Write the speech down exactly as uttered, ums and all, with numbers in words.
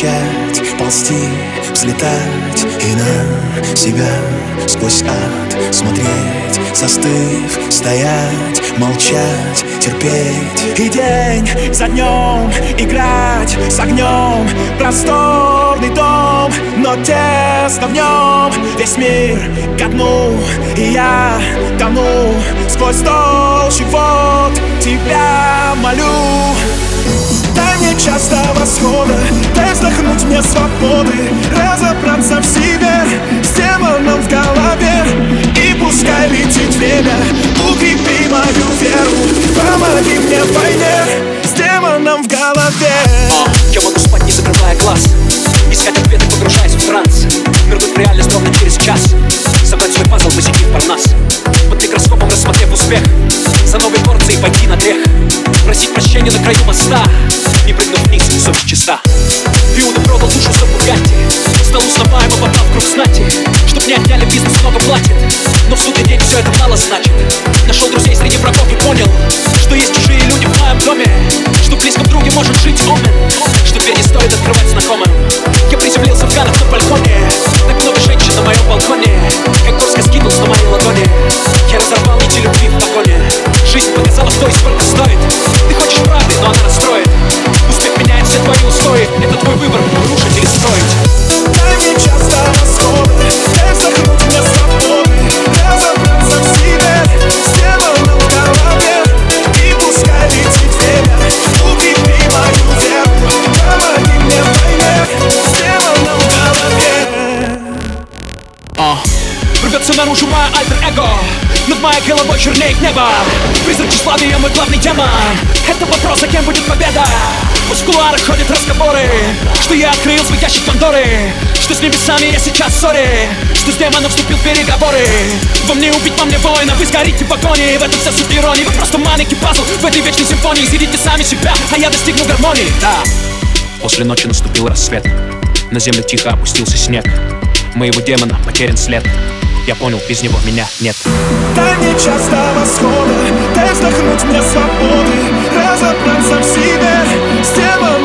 начать ползти, взлетать и на себя сквозь ад смотреть, застыв, стоять, молчать, терпеть. И день за днем играть с огнем. Просторный дом, но тесно в нем. Весь мир ко дну, и я тону сквозь толщу вод. Тебя молю, дай мне час до восхода, дай вздохнуть мне свободы, разобраться в себе с демоном в голове. И пускай летит время, укрепи мою веру, помоги мне в войне с демоном в голове. О, я могу спать, не закрывая глаз, искать ответы, погружаясь в транс, нырнуть в реальность ровно через час, собрать свой пазл, посетив Парнас, под микроскопом рассмотрев успех, за новой порцией пойти на трех, просить прощения на краю моста, не прыгнув вниз, совесть чиста. Иуда продал душу за Бугатти, стал узнаваем и попал в круг знати. Чтоб не отняли, бизнес много платит, но в судный день все это мало значит. Нашел друзей среди врагов и понял, что есть чужие люди в моем доме, что в близком друге может жить омен, что дверь не стоит открывать знакомым. Я приземлился в Ганах на балконе, так много женщин на моем балконе, как горско скинулся на моей ладони. Я разорвал нити любви в погоне. Жизнь показала, что и сколько стоит. Ты хочешь правды, но она расстроит. Успех меняет все твои устои. Это твой выбор, рушить или строить. Дай мне час до восхода, дай вздохнуть мне свободы, разобраться в себе с демоном в голове. И пускай летит время, укрепи мою веру, помоги мне в войне с демоном в голове. О, рвется наружу мое альтер-эго, над моей головой чернеет небо. Призрак тщеславия мой главный демон. Это вопрос, а кем будет победа? Пусть в кулуарах ходят разговоры, что я открыл свой ящик Пандоры, что с небесами я сейчас ссоре, что с демоном вступил в переговоры. Во мне убить, во мне воина, вы сгорите в огонь. В этом вся суть иронии, вы просто маленький пазл в этой вечной симфонии. Съедите сами себя, а я достигну гармонии. Да. После ночи наступил рассвет, на землю тихо опустился снег. Моего демона потерян след, я понял, без него меня нет. Дай мне час до восхода, дай вздохнуть мне свободы, разобраться в себе с демоном